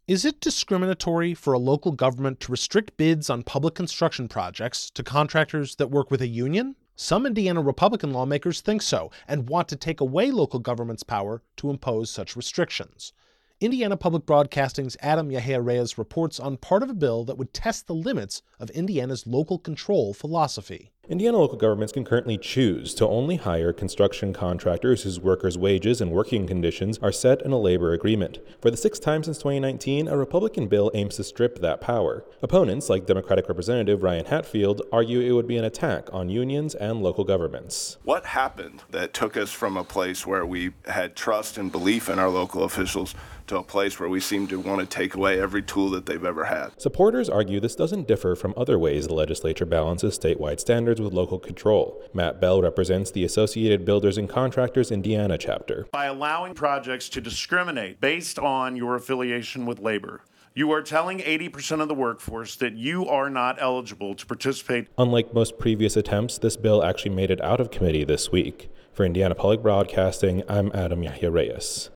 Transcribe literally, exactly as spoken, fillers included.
Is it discriminatory for a local government to restrict bids on public construction projects to contractors that work with a union? Some Indiana Republican lawmakers think so and want to take away local government's power to impose such restrictions. Indiana Public Broadcasting's Adam Yahya Reyes reports on part of a bill that would test the limits of Indiana's local control philosophy. Indiana local governments can currently choose to only hire construction contractors whose workers' wages and working conditions are set in a labor agreement. For the sixth time since twenty nineteen, a Republican bill aims to strip that power. Opponents, like Democratic Representative Ryan Hatfield, argue it would be an attack on unions and local governments. What happened that took us from a place where we had trust and belief in our local officials to a place where we seem to want to take away every tool that they've ever had? Supporters argue this doesn't differ from other ways the legislature balances statewide standards with local control. Matt Bell represents the Associated Builders and Contractors Indiana chapter. By allowing projects to discriminate based on your affiliation with labor, you are telling eighty percent of the workforce that you are not eligible to participate. Unlike most previous attempts, this bill actually made it out of committee this week. For Indiana Public Broadcasting, I'm Adam Yahya Reyes.